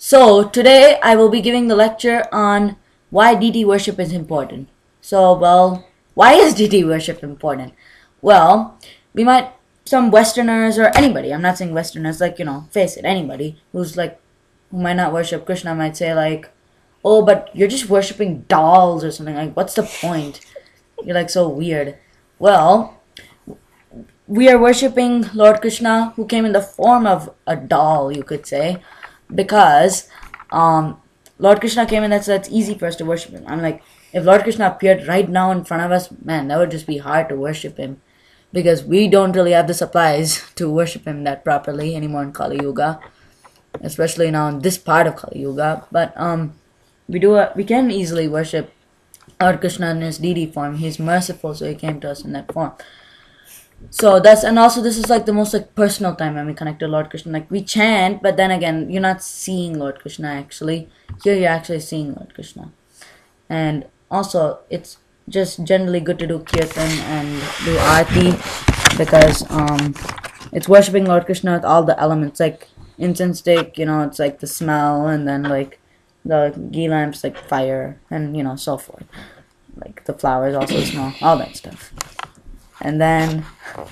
So today I will be giving the lecture on why deity worship is important. Why is deity worship important? Well, we might some Westerners or anybody. I'm not saying Westerners, face it, anybody who might not worship Krishna might say oh, but you're just worshiping dolls or something. Like, what's the point? You're so weird. Well, we are worshipping Lord Krishna, who came in the form of a doll, you could say, because Lord Krishna came in, that's easy for us to worship him. I'm like, if Lord Krishna appeared right now in front of us, man, that would just be hard to worship him, because we don't really have the supplies to worship him that properly anymore in Kali Yuga, especially now in this part of Kali Yuga. But we can easily worship Lord Krishna in his deity form. He's merciful, so he came to us in that form. So this is the most personal time when we connect to Lord Krishna. Like, we chant, but then again, you're not seeing Lord Krishna actually. Here you're actually seeing Lord Krishna. And also, it's just generally good to do kirtan and do aarti, because it's worshipping Lord Krishna with all the elements, like incense stick, it's like the smell, and then like the ghee lamps, like fire, and so forth. Like the flowers also smell, all that stuff. And then,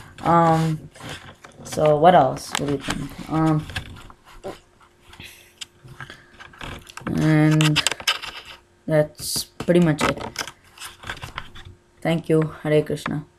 so what else? What do you think? And that's pretty much it. Thank you. Hare Krishna.